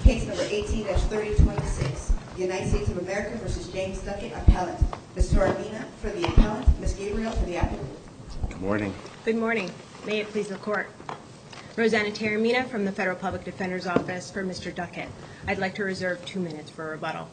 Case number 18-3026, the United States of America v. James Duckett, appellant. Ms. Taormina for the appellant, Ms. Gabriel for the appellant. Good morning. Good morning. May it please the Court. Rosanna Taormina from the Federal Public Defender's Office for Mr. Duckett. I'd like to reserve 2 minutes for rebuttal.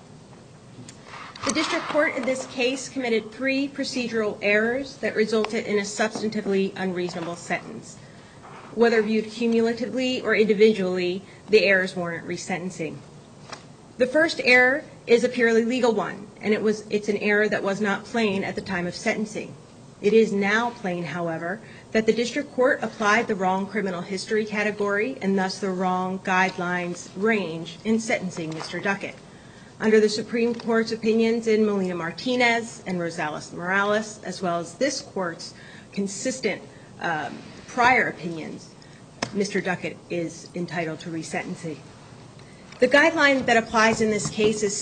The District Court in this case committed 3 procedural errors that resulted in a substantively unreasonable sentence. Whether viewed cumulatively or individually, the errors warrant resentencing. The first error is a purely legal one, and it's an error that was not plain at the time of sentencing. It is now plain, however, that the District Court applied the wrong criminal history category and thus the wrong guidelines range in sentencing Mr. Duckett. Under the Supreme Court's opinions in Molina-Martinez and Rosales-Morales, as well as this Court's consistent prior opinions, Mr. Duckett is entitled to resentencing. The guideline that applies in this case is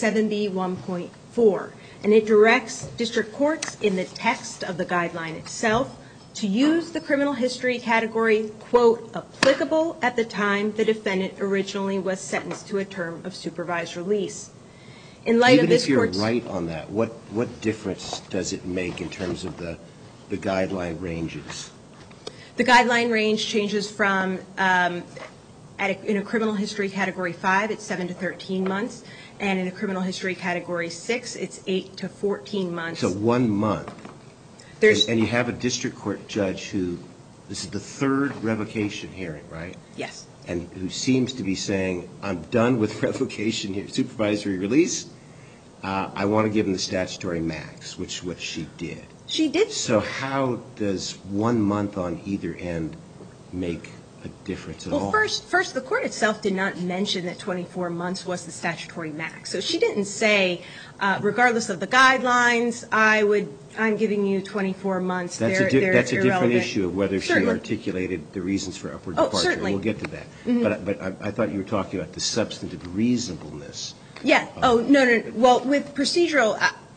7B1.4, and it directs district courts in the text of the guideline itself to use the criminal history category, quote, applicable at the time the defendant originally was sentenced to a term of supervised release. In light of this Court's... Even if you're right on that, what difference does it make in terms of the guideline ranges? The guideline range changes from, in a criminal history category 5, it's 7 to 13 months, and in a criminal history category 6, it's 8 to 14 months. So 1 month. And you have a district court judge who, this is the 3rd revocation hearing, right? Yes. And who seems to be saying, I'm done with revocation here, supervisory release. I want to give him the statutory max, which is what she did. She did. So how does 1 month on either end make a difference at all? Well, first, the Court itself did not mention that 24 months was the statutory max. So she didn't say, regardless of the guidelines, I'm giving you 24 months. That's a different issue of whether she articulated the reasons for upward departure. Certainly. We'll get to that. Mm-hmm. But I thought you were talking about the substantive reasonableness. Yeah. No. Well, with a procedural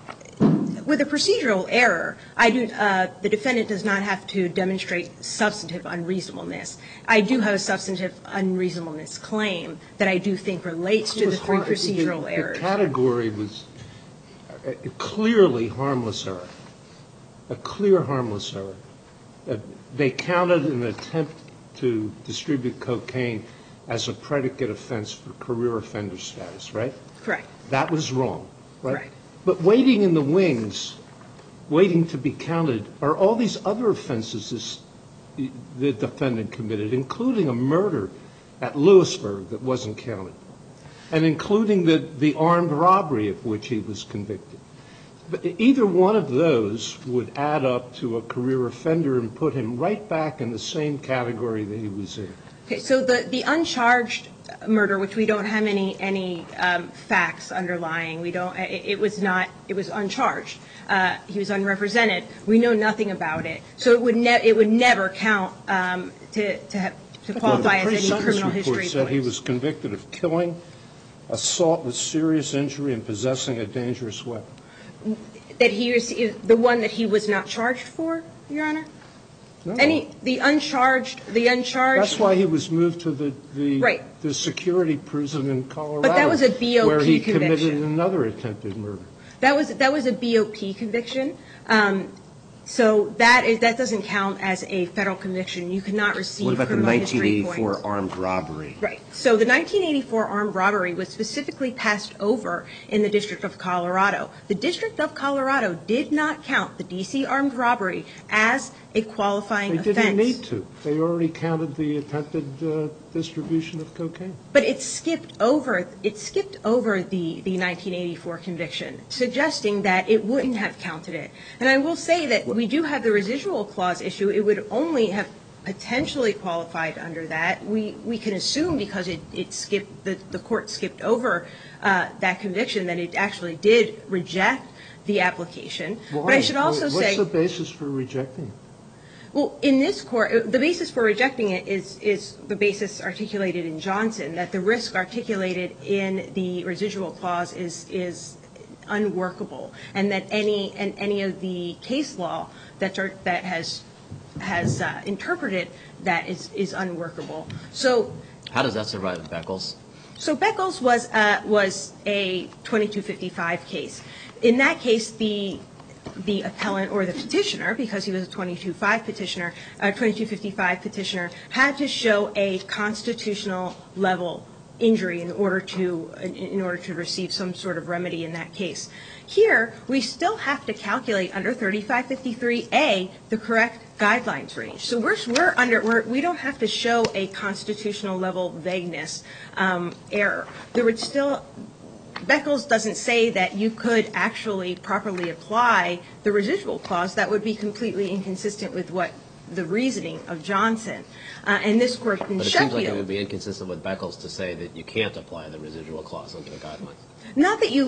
error, the defendant does not have to demonstrate substantive unreasonableness. I do have a substantive unreasonableness claim that I do think relates to the 3 procedural errors. The category was clearly harmless error, a clear harmless error. They counted an attempt to distribute cocaine as a predicate offense for career offender status, right? Correct. That was wrong, right? Correct. But waiting in the wings, waiting to be counted, are all these other offenses the defendant committed, including a murder at Lewisburg that wasn't counted, and including the armed robbery of which he was convicted. But either one of those would add up to a career offender and put him right back in the same category that he was in. Okay, so the uncharged murder, which we don't have any facts underlying, it was uncharged. He was unrepresented. We know nothing about it. So it would never count to qualify as any criminal history. The pre-sentence report said he was convicted of killing, assault with serious injury, and possessing a dangerous weapon. That the one that he was not charged for, Your Honor? No. The uncharged. That's why he was moved to the security prison in Colorado. But that was a BOP conviction. Where he committed another attempted murder. That was a BOP conviction. So that doesn't count as a federal conviction. You cannot receive criminal history points. What about the 1984 armed robbery? Right. So the 1984 armed robbery was specifically passed over in the District of Colorado. The District of Colorado did not count the D.C. armed robbery as a qualifying offense. They didn't need to. They already counted the attempted distribution of cocaine. But it skipped over the 1984 conviction, suggesting that it wouldn't have counted it. And I will say that we do have the residual clause issue. It would only have potentially qualified under that. We can assume because it skipped, the court skipped over that conviction, that it actually did reject the application. Why? But I should also say... What's the basis for rejecting it? Well, in this court, the basis for rejecting it is the basis articulated in Johnson, that the risk articulated in the residual clause is unworkable, and that any of the case law that has interpreted that is unworkable. So how does that survive Beckles? So Beckles was a 2255 case. In that case, the appellant or the petitioner, because he was a 2255 petitioner, had to show a constitutional level injury in order to receive some sort of remedy in that case. Here, we still have to calculate under 3553A the correct guidelines range. So we don't have to show a constitutional level vagueness error. There would still Beckles doesn't say that you could actually properly apply the residual clause. That would be completely inconsistent with what the reasoning of Johnson. And this court in Sheffield. But it seems like it would be inconsistent with Beckles to say that you can't apply the residual clause under the guidelines. Not that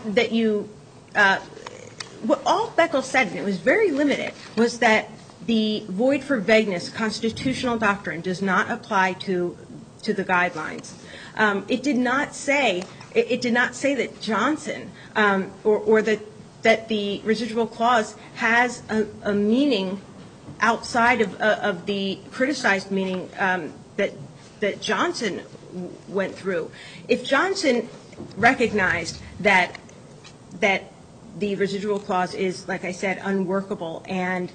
what all Beckles said, and it was very limited, was that the void for vagueness constitutional doctrine does not apply to the guidelines. It did not say that Johnson or that the residual clause has a meaning outside of the criticized meaning that Johnson went through. If Johnson recognized that the residual clause is, like I said, unworkable and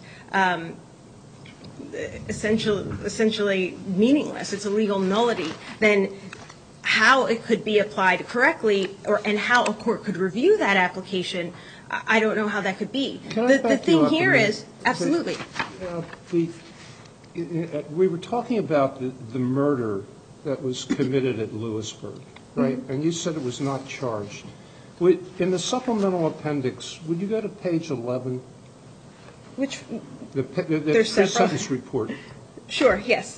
essentially meaningless, it's a legal nullity, then how it could be applied correctly and how a court could review that application, I don't know how that could be. The thing here is, absolutely. We were talking about the murder that was committed at Lewisburg, right? And you said it was not charged. In the supplemental appendix, would you go to page 11? Which? The pre-sentence report. Sure, yes.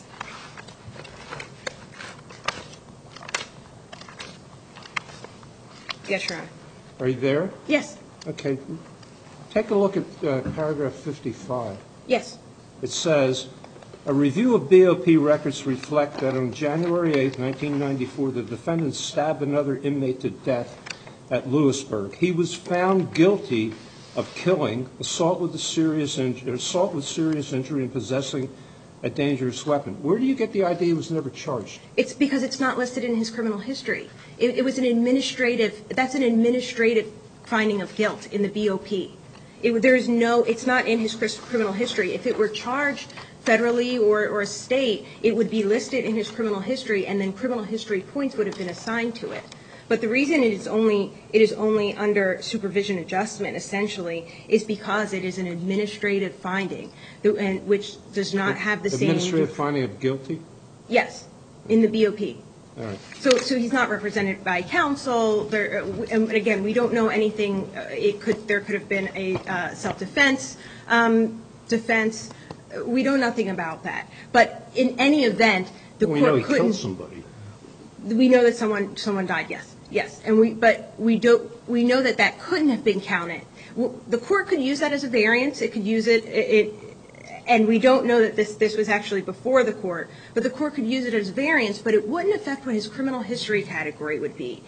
Yes, Your Honor. Are you there? Yes. Okay. Take a look at paragraph 55. Yes. It says, a review of BOP records reflect that on January 8, 1994, the defendant stabbed another inmate to death at Lewisburg. He was found guilty of killing, assault with serious injury, and possessing a dangerous weapon. Where do you get the idea he was never charged? It's because it's not listed in his criminal history. It was an administrative finding of guilt in the BOP. It's not in his criminal history. If it were charged federally or state, it would be listed in his criminal history, and then criminal history points would have been assigned to it. But the reason it is only under supervision adjustment, essentially, is because it is an administrative finding, which does not have the same. Administrative finding of guilty? Yes, in the BOP. All right. So he's not represented by counsel. And again, we don't know anything. There could have been a self-defense defense. We know nothing about that. But in any event, the court couldn't. We know he killed somebody. We know that someone died. Yes. And we know that couldn't have been counted. The court could use that as a variance. It could use it. And we don't know that this was actually before the court. But the court could use it as a variance, but it wouldn't affect what his criminal history category would be.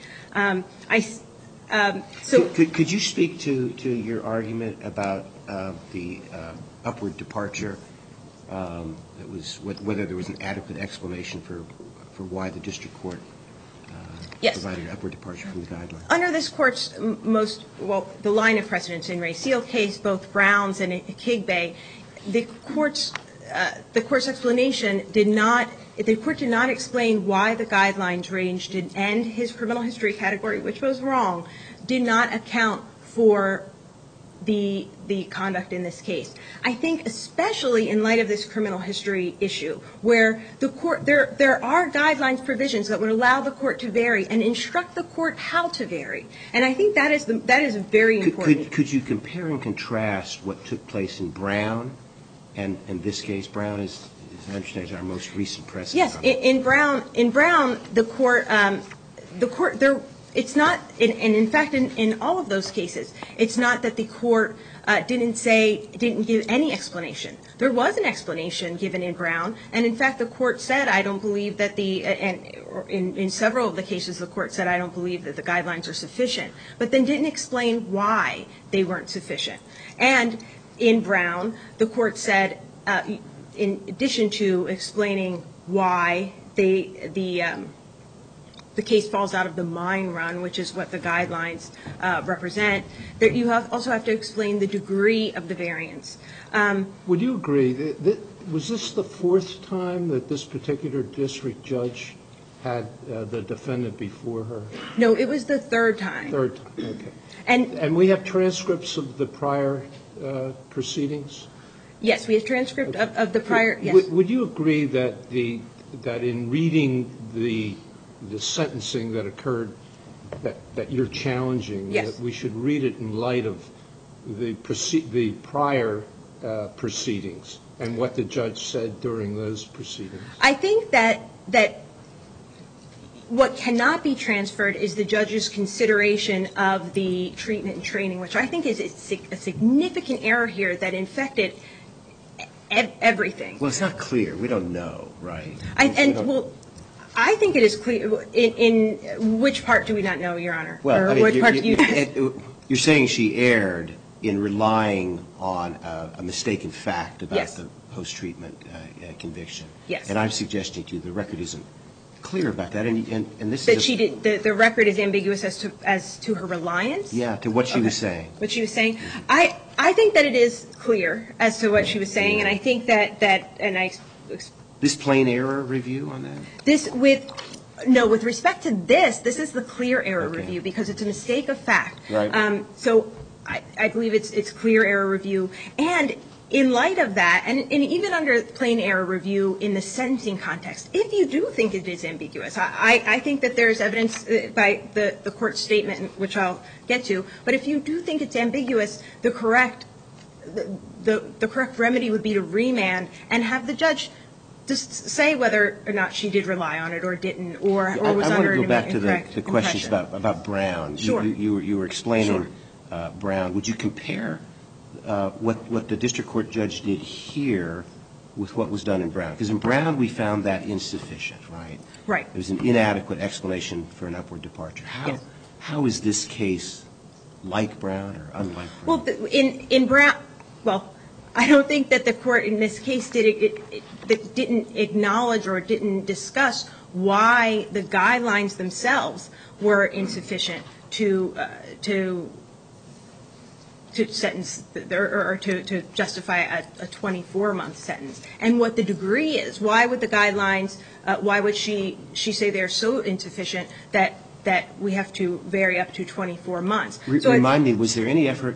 Could you speak to your argument about the upward departure? Whether there was an adequate explanation for why the district court provided an upward departure from the guidelines? Under this court's the line of precedence in Ray Seal case, both Browns and Kigbe, the court's explanation did not explain why the guidelines range and his criminal history category, which was wrong, did not account for the conduct in this case. I think especially in light of this criminal history issue, where the court there are guidelines provisions that would allow the court to vary and instruct the court how to vary. And I think that is very important. Could you compare and contrast what took place in Brown and in this case? Brown is, as I understand, is our most recent precedent. Yes, in Brown, the court there. It's not, and in fact, in all of those cases, it's not that the court didn't give any explanation. There was an explanation given in Brown, and in fact, the court said, I don't believe that in several of the cases, the court said, I don't believe that the guidelines are sufficient, but then didn't explain why they weren't sufficient. And in Brown, the court said, in addition to explaining why the the case falls out of the mine run, which is what the guidelines represent, that you also have to explain the degree of the variance. Would you agree that was this the fourth time that this particular district judge had the defendant before her? No, it was the third time. Third time, okay. And we have transcripts of the prior proceedings? yes, we have transcript of the prior, yes. Would you agree that that in reading the sentencing that occurred, that you're challenging, yes, that we should read it in light of the prior proceedings and what the judge said during those proceedings? I think that what cannot be transferred is the judge's consideration of the treatment and training, which I think is a significant error here that infected everything. Well, it's not clear. We don't know, right? I think it is clear. In which part do we not know, Your Honor? Well, or what part do you? You're saying she erred in relying on a mistaken fact about yes, the post-treatment conviction. Yes. And I'm suggesting to you the record isn't clear about that. And this that is she did. The record is ambiguous as to her reliance. Yeah, to what she was saying. What she was saying. I think that it is clear as to what she was saying, and I think that This plain error review on that? With respect to this is the clear error review because it's a mistake of fact. Right. So I believe it's clear error review. And in light of that, and even under plain error review in the sentencing context, if you do think it is ambiguous, I think that there's evidence by the court statement, which I'll get to, but if you do think it's ambiguous, the correct remedy would be to remand and have the judge just say whether or not she did rely on it or didn't, or was under an incorrect impression. I want to go back to the questions about Brown. Sure. You were explaining Brown. Would you compare what the district court judge did here with what was done in Brown? Because in Brown we found that insufficient, right? Right. It was an inadequate explanation for an upward departure. How is this case like Brown or unlike Brown? Well, in Brown, I don't think that the court in this case didn't acknowledge or didn't discuss why the guidelines themselves were insufficient to sentence or to justify a 24-month sentence, and what the degree is. Why would the guidelines? Why would she say they're so insufficient that we have to vary up to 24 months? Remind me, was there any effort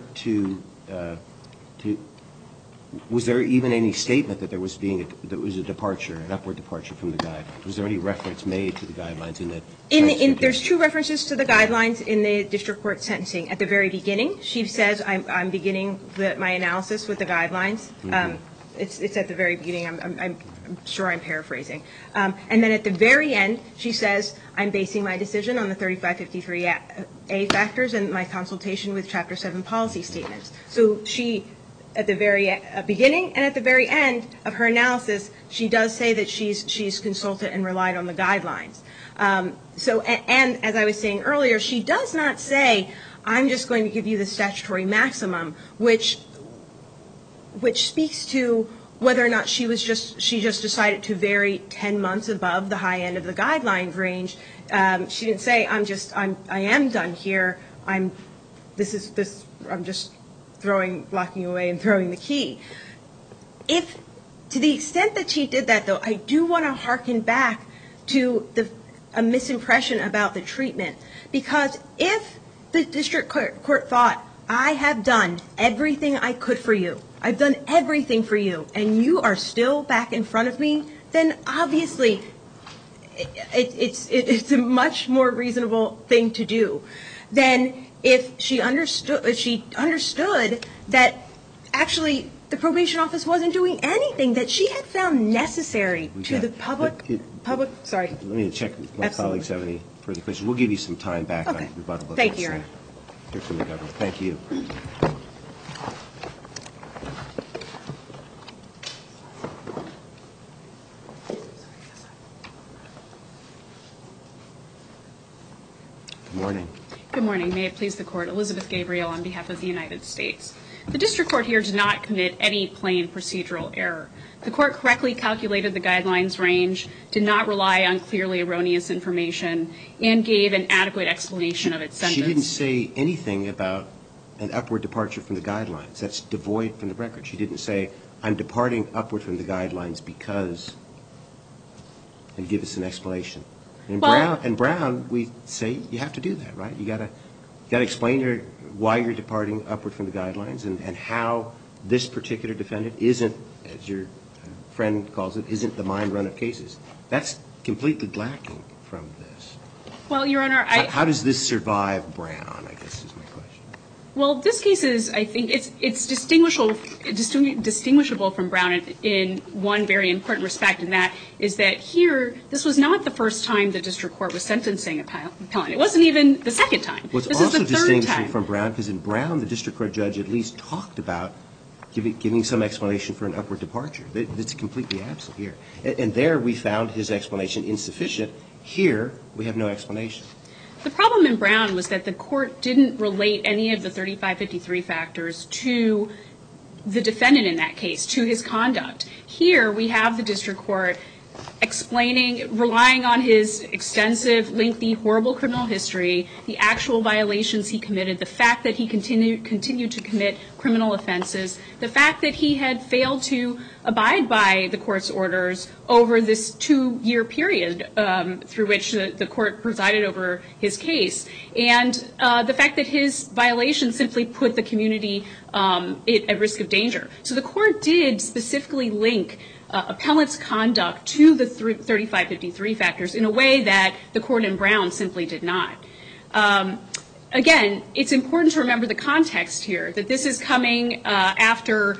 was there even any statement that there was a departure, an upward departure from the guidelines? Was there any reference made to the guidelines in the There's two references to the guidelines in the district court sentencing. At the very beginning, she says, I'm beginning my analysis with the guidelines. Mm-hmm. It's at the very beginning. I'm sure I'm paraphrasing. And then at the very end, she says, I'm basing my decision on the 3553A factors and my consultation with Chapter 7 policy statements. So she, at the very beginning and at the very end of her analysis, she does say that she's consulted and relied on the guidelines. And as I was saying earlier, she does not say, I'm just going to give you the statutory maximum, which speaks to whether or not she just decided to vary 10 months above the high end of the guideline range. She didn't say, I am done here. I'm just blocking away and throwing the key. If, to the extent that she did that, though, I do want to hearken back to a misimpression about the treatment, because if the district court thought, I have done everything I could for you, I've done everything for you, and you are still back in front of me, then obviously it's a much more reasonable thing to do than if she understood that actually the probation office wasn't doing anything that she had found necessary to the public. Sorry. Let me check if my colleagues have any further questions. We'll give you some time back on rebuttal. Thank you, Your Honor. Hear from the government. Thank you. Good morning. Good morning. May it please the Court. Elizabeth Gabriel on behalf of the United States. The district court here did not commit any plain procedural error. The court correctly calculated the guidelines range, did not rely on clearly erroneous information, and gave an adequate explanation of its sentence. She didn't say anything about an upward departure from the guidelines. That's devoid from the record. She didn't say, I'm departing upward from the guidelines because, and give us an explanation. In Brown, we say you have to do that, right? You got to explain why you're departing upward from the guidelines and how this particular defendant isn't, as your friend calls it, isn't the mind run of cases. That's completely lacking from this. Well, Your Honor, how does this survive Brown, I guess is my question. Well, this case is, I think, it's distinguishable from Brown in one very important respect, and that is that here, this was not the first time the district court was sentencing a appellant. It wasn't even the second time. Well, it's this also is the third distinguishable time. from Brown because in Brown, the district court judge at least talked about giving some explanation for an upward departure. It's completely absent here. And there we found his explanation insufficient. Here, we have no explanation. The problem in Brown was that the court didn't relate any of the 3553 factors to the defendant in that case, to his conduct. Here, we have the district court explaining, relying on his extensive, lengthy, horrible criminal history, the actual violations he committed, the fact that he continued to commit criminal offenses, the fact that he had failed to abide by the court's orders over this 2-year period through which the court presided over his case, and the fact that his violations simply put the community at risk of danger. So the court did specifically link appellant's conduct to the 3553 factors in a way that the court in Brown simply did not. Again, it's important to remember the context here, that this is coming after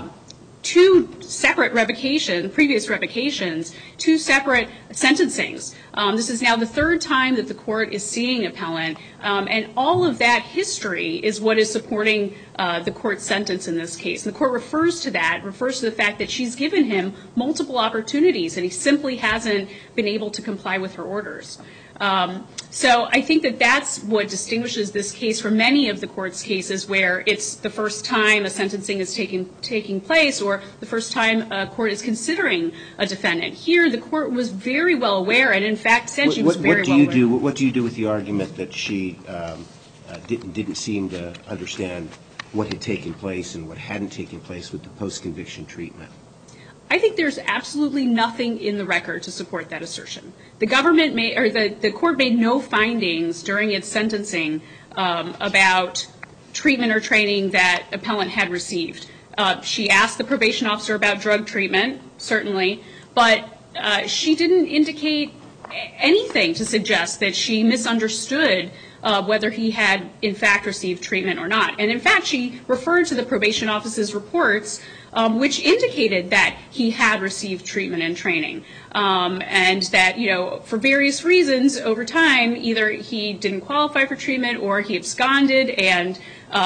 2 separate previous revocations, 2 separate sentencings. This is now the 3rd time that the court is seeing appellant, and all of that history is what is supporting the court's sentence in this case. And the court refers to the fact that she's given him multiple opportunities, and he simply hasn't been able to comply with her orders. So I think that that's what distinguishes this case from many of the court's cases where it's the first time a sentencing is taking place or the first time a court is considering a defendant. Here, the court was very well aware, and in fact said she was very well aware. What do you do with the argument that she didn't seem to understand what had taken place and what hadn't taken place with the post-conviction treatment? I think there's absolutely nothing in the record to support that assertion. The court made no findings during its sentencing about treatment or training that appellant had received. She asked the probation officer about drug treatment, certainly, but she didn't indicate anything to suggest that she misunderstood whether he had, in fact, received treatment or not. And, in fact, she referred to the probation office's reports, which indicated that he had received treatment and training, and that, for various reasons over time, either he didn't qualify for treatment or he absconded and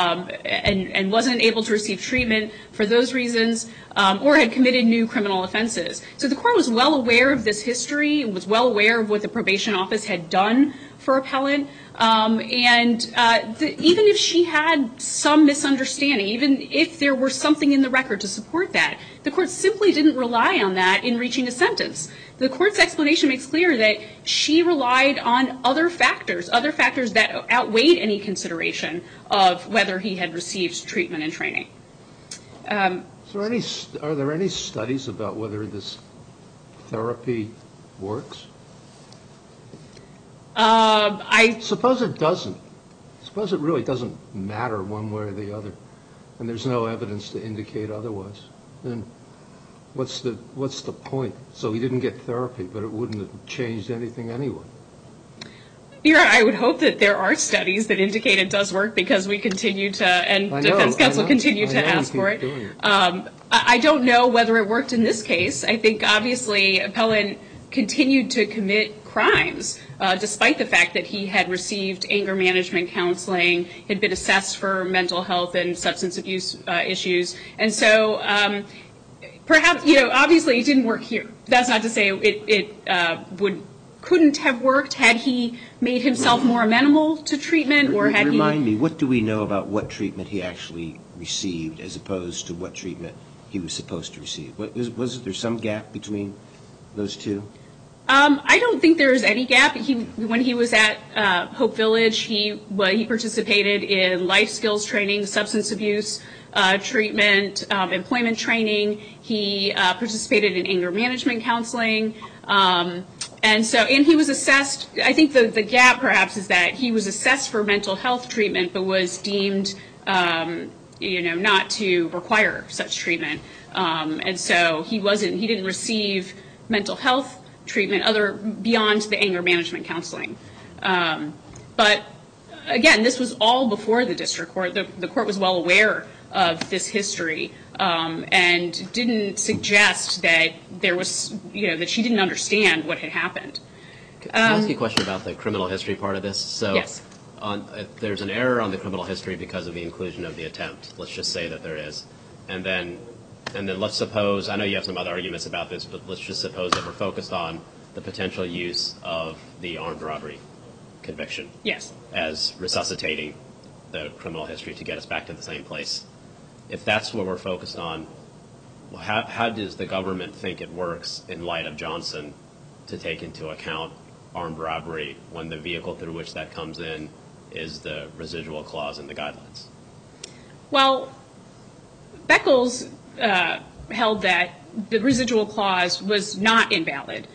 wasn't able to receive treatment for those reasons, or had committed new criminal offenses. So the court was well aware of this history and was well aware of what the probation office had done for appellant. Even if she had some misunderstanding, even if there were something in the record to support that, the court simply didn't rely on that in reaching a sentence. The court's explanation makes clear that she relied on other factors that outweighed any consideration of whether he had received treatment and training. Are there any studies about whether this therapy works? I suppose it doesn't. Suppose it really doesn't matter one way or the other, and there's no evidence to indicate otherwise. Then what's the point? So he didn't get therapy, but it wouldn't have changed anything anyway. I would hope that there are studies that indicate it does work because we continue to, and defense counsel continue to ask for it. I don't know whether it worked in this case. I think obviously appellant continued to commit crimes despite the fact that he had received anger management counseling, had been assessed for mental health and substance abuse issues. And so perhaps, obviously it didn't work here. That's not to say it would couldn't have worked had he made himself more amenable to treatment, or had Remind me, what do we know about what treatment he actually received as opposed to what treatment he was supposed to receive? Was there some gap between those two? I don't think there is any gap. When he was at Hope Village, he participated in life skills training, substance abuse treatment, employment training. He participated in anger management counseling. And he was assessed. I think the gap perhaps is that he was assessed for mental health treatment, but was deemed, not to require such treatment. And so he didn't receive mental health treatment beyond the anger management counseling. But again, this was all before the district court. The court was well aware of this history, and didn't suggest that there was, that she didn't understand what had happened. Can I ask you a question about the criminal history part of this? So yes. If there's an error on the criminal history because of the inclusion of the attempt, let's just say that there is, and then let's suppose, I know you have some other arguments about this, but let's just suppose that we're focused on the potential use of the armed robbery conviction. Yes. As resuscitating the criminal history to get us back to the same place. If that's what we're focused on, how does the government think it works in light of Johnson to take into account armed robbery when the vehicle through which that comes in is the residual clause in the guidelines? Well, Beckles held that the residual clause was not invalid.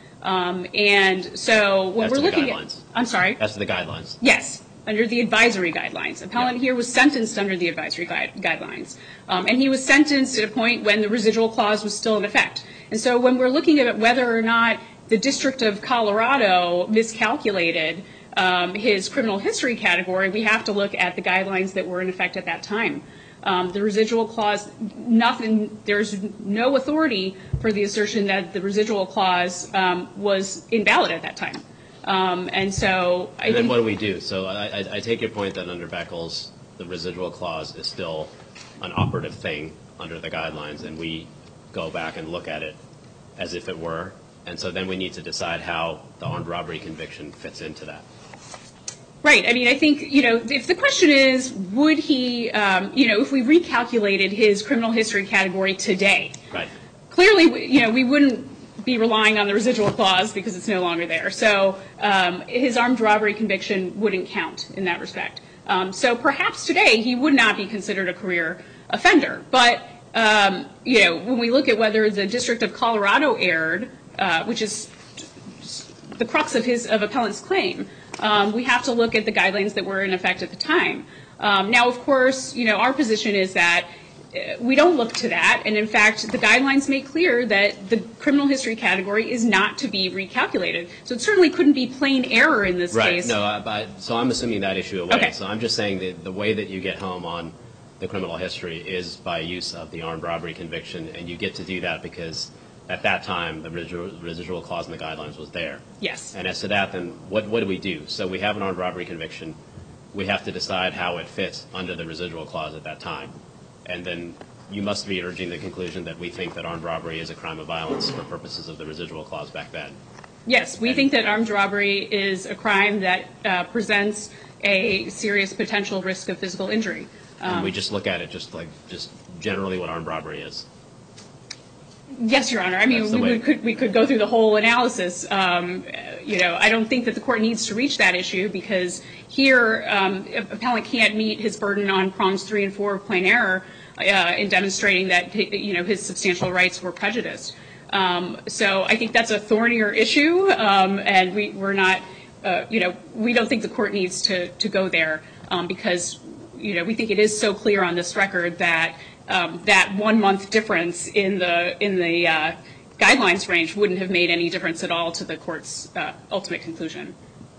And so when we're looking at... I'm sorry? As to the guidelines. Yes, under the advisory guidelines. Appellant here was sentenced under the advisory guidelines. And he was sentenced at a point when the residual clause was still in effect. And so when we're looking at whether or not the District of Colorado miscalculated his criminal history category, we have to look at the guidelines that were in effect at that time. The residual clause, there's no authority for the assertion that the residual clause was invalid at that time. And so I think... Then what do we do? So I take your point that under Beckles, the residual clause is still an operative thing under the guidelines, and we go back and look at it as if it were. And so then we need to decide how the armed robbery conviction fits into that. Right. I mean, I think, if the question is, would he, if we recalculated his criminal history category today, right. Clearly, we wouldn't be relying on the residual clause because it's no longer there. So his armed robbery conviction wouldn't count in that respect. So perhaps today he would not be considered a career offender. But, when we look at whether the District of Colorado erred, which is the crux of appellant's claim, we have to look at the guidelines that were in effect at the time. Now, of course, our position is that we don't look to that. And in fact, the guidelines make clear that the criminal history category is not to be recalculated. So it certainly couldn't be plain error in this case. Right. No, so I'm assuming that issue away. Okay. So I'm just saying that the way that you get home on the criminal history is by use of the armed robbery conviction. And you get to do that because at that time, the residual clause in the guidelines was there. Yes. And as to that, then what do we do? So we have an armed robbery conviction. We have to decide how it fits under the residual clause at that time. And then you must be urging the conclusion that we think that armed robbery is a crime of violence for purposes of the residual clause back then. Yes, we think that armed robbery is a crime that presents a serious potential risk of physical injury. And we just look at it just generally what armed robbery is. Yes, Your Honor. I mean, we could go through the whole analysis. I don't think that the court needs to reach that issue because here, appellant can't meet his burden on prongs 3 and 4 of plain error in demonstrating that his substantial rights were prejudiced. So I think that's a thornier issue, and we're not. We don't think the court needs to go there because we think it is so clear on this record that that 1 month difference in the guidelines range wouldn't have made any difference at all to the court's ultimate conclusion.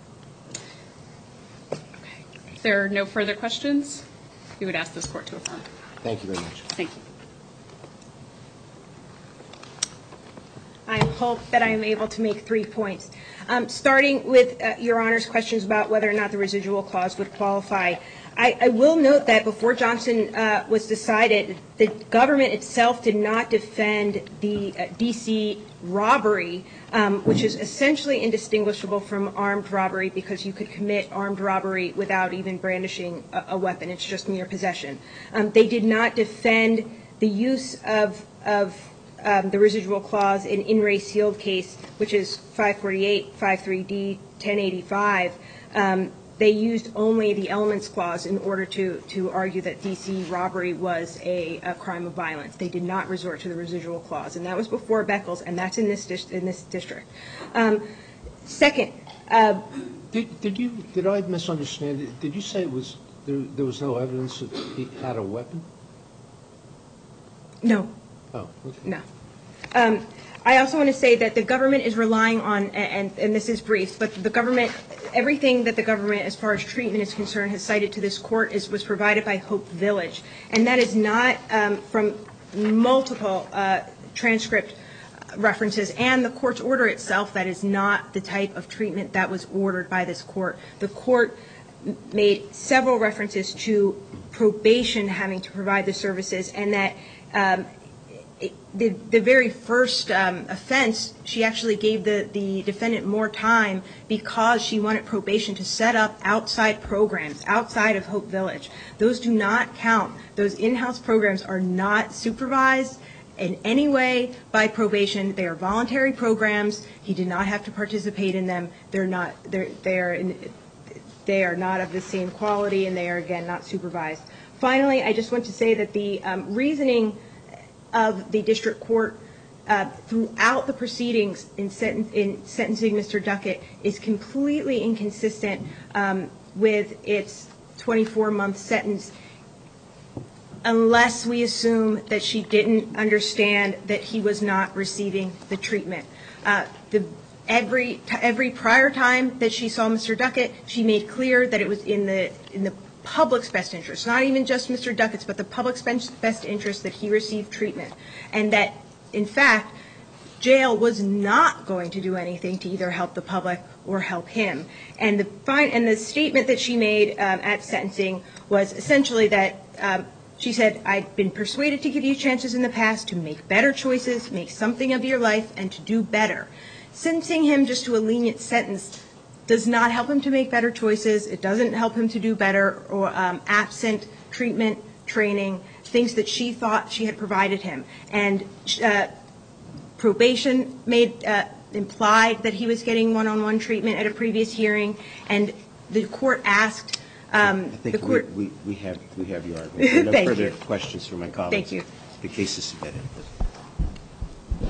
Okay. If there are no further questions, we would ask this court to affirm. Thank you very much. Thank you. I'm hope that I am able to make 3 points. Starting with Your Honor's questions about whether or not the residual clause would qualify. I will note that before Johnson was decided, the government itself did not defend the D.C. robbery, which is essentially indistinguishable from armed robbery because you could commit armed robbery without even brandishing a weapon. It's just mere possession. They did not defend the use of the residual clause in Ray Sealed case, which is 548, 53D, 1085. They used only the elements clause in order to argue that D.C. robbery was a crime of violence. They did not resort to the residual clause, and that was before Beckles, and that's in this district. Second, Did I misunderstand it? Did you say it was there was no evidence that he had a weapon? no. Oh, okay. No. I also want to say that the government is relying on, and this is brief, but the government, everything that the government, as far as treatment is concerned, has cited to this court was provided by Hope Village. And that is not from multiple transcript references. And the court's order itself, that is not the type of treatment that was ordered by this court. The court made several references to probation having to provide the services, and that the very first offense, she actually gave the defendant more time because she wanted probation to set up outside programs outside of Hope Village. Those do not count. Those in-house programs are not supervised in any way by probation. They are voluntary programs. He did not have to participate in them. They are not of the same quality, and they are, again, not supervised. Finally, I just want to say that the reasoning of the district court throughout the proceedings in sentencing Mr. Duckett is completely inconsistent with its 24-month sentence, unless we assume that she didn't understand that he was not receiving the treatment. Every prior time that she saw Mr. Duckett, she made clear that it was in the public's best interest, not even just Mr. Duckett's, but the public's best interest that he receive treatment, and that, in fact, jail was not going to do anything to either help the public or help him. And the statement that she made at sentencing was essentially that she said, "I've been persuaded to give you chances in the past to make better choices, make something of your life, and to do better." Sentencing him just to a lenient sentence does not help him to make better choices. It doesn't help him to do better, or absent treatment, training, things that she thought she had provided him. And probation implied that he was getting one-on-one treatment at a previous hearing, and the court asked we have your argument. No Thank further you. questions from my colleagues. Thank you. The case is submitted.